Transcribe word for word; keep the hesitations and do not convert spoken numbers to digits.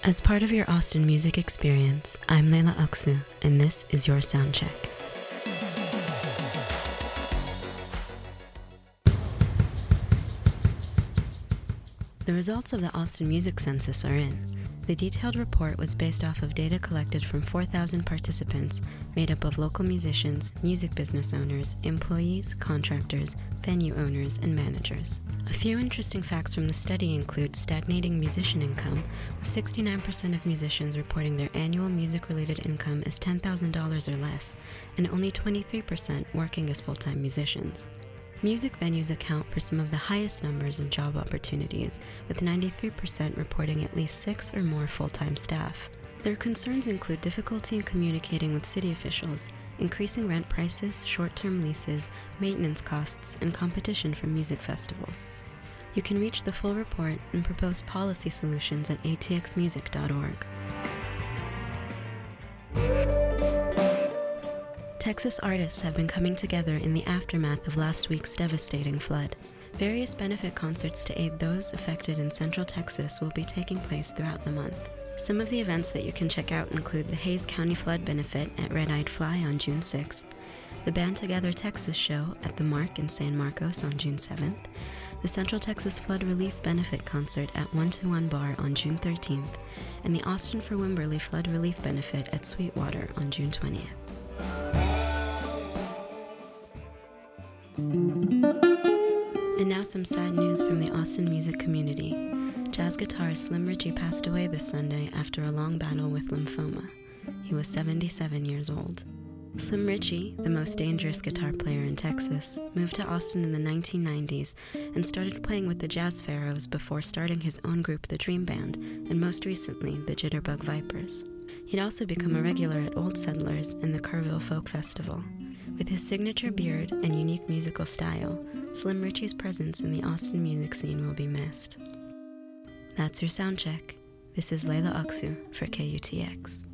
As part of your Austin music experience, I'm Layla Aksu, and this is your Soundcheck. The results of the Austin Music Census are in. The detailed report was based off of data collected from four thousand participants made up of local musicians, music business owners, employees, contractors, venue owners, and managers. A few interesting facts from the study include stagnating musician income, with sixty-nine percent of musicians reporting their annual music-related income as ten thousand dollars or less, and only twenty-three percent working as full-time musicians. Music venues account for some of the highest numbers of job opportunities, with ninety-three percent reporting at least six or more full-time staff. Their concerns include difficulty in communicating with city officials, increasing rent prices, short-term leases, maintenance costs, and competition from music festivals. You can reach the full report and propose policy solutions at a t x music dot org. Texas artists have been coming together in the aftermath of last week's devastating flood. Various benefit concerts to aid those affected in Central Texas will be taking place throughout the month. Some of the events that you can check out include the Hays County Flood Benefit at Red-Eyed Fly on June sixth, the Band Together Texas Show at the Mark in San Marcos on June seventh, the Central Texas Flood Relief Benefit Concert at one two one Bar on June thirteenth, and the Austin for Wimberley Flood Relief Benefit at Sweetwater on June twentieth. And now some sad news from the Austin music community. Jazz guitarist Slim Ritchie passed away this Sunday after a long battle with lymphoma. He was seventy-seven years old. Slim Ritchie, the most dangerous guitar player in Texas, moved to Austin in the nineteen nineties and started playing with the Jazz Pharaohs before starting his own group, the Dream Band, and most recently, the Jitterbug Vipers. He'd also become a regular at Old Settlers and the Kerrville Folk Festival. With his signature beard and unique musical style, Slim Ritchie's presence in the Austin music scene will be missed. That's your Soundcheck. This is Layla Aksu for K U T X.